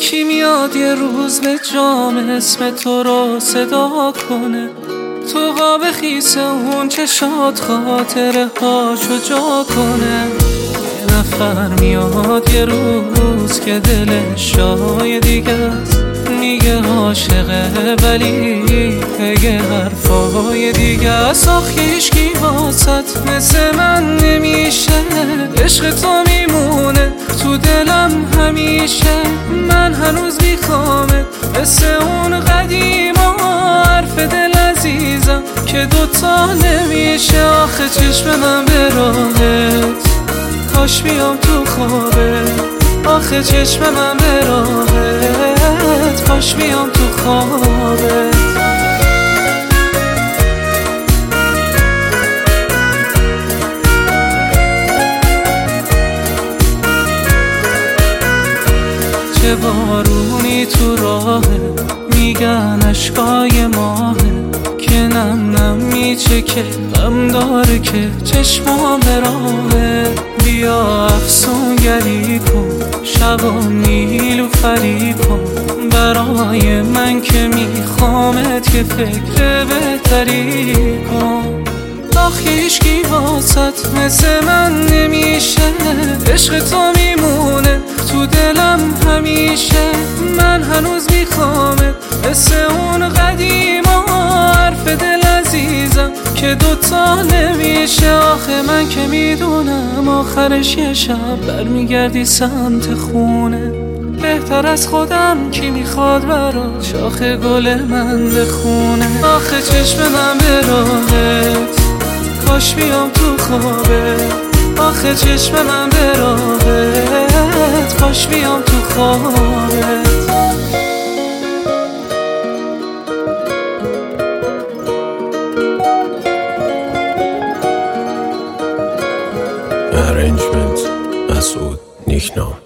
کی میاد یه روز به جام اسم تو رو صدا کنه، تو قاب خیس اون چشات خاطره هاشو جا کنه. یه نفر میاد یه روز که دلش جای دیگه است، میگه عاشقه ولی بگه حرفای دیگه است. آخه هیچکی واسط مثل من نمیشه، عشق تو میمونه تو دلم همیشه. من هنوز میخوامت مثل اون قدیما، حرف دل عزیزم که دوتا نمیشه. آخه چشم من به راهت، کاش بیام تو خوابت. آخه چشم من به راهت، کاش بیام تو خوابت. چه بارونی تو راهه، میگن اشکای ماهه که نم نم میچکه، غم داره که چشمام به راهه. بیا افسونگری کن، شبا نیلوفری کن برای من که میخوامت، که فکر بهتری کن. آخه هیچکی واسط مثل من نمیشه، عشق تو میمونه تو دلم همیشه. من هنوز میخوامت مثل اون قدیما، حرف دل عزیزم که دوتا نمیشه. آخه من که میدونم آخرش یه شب برمیگردی سمت خونه، بهتر از خودم کی میخواد برات شاخ گل من بخونه. آخه چشم من به راهت، کاش بیام تو خوابت. آخه چشم من به راهت، کاش بیام تو خوابت. Arrangement مسعود نیکنام.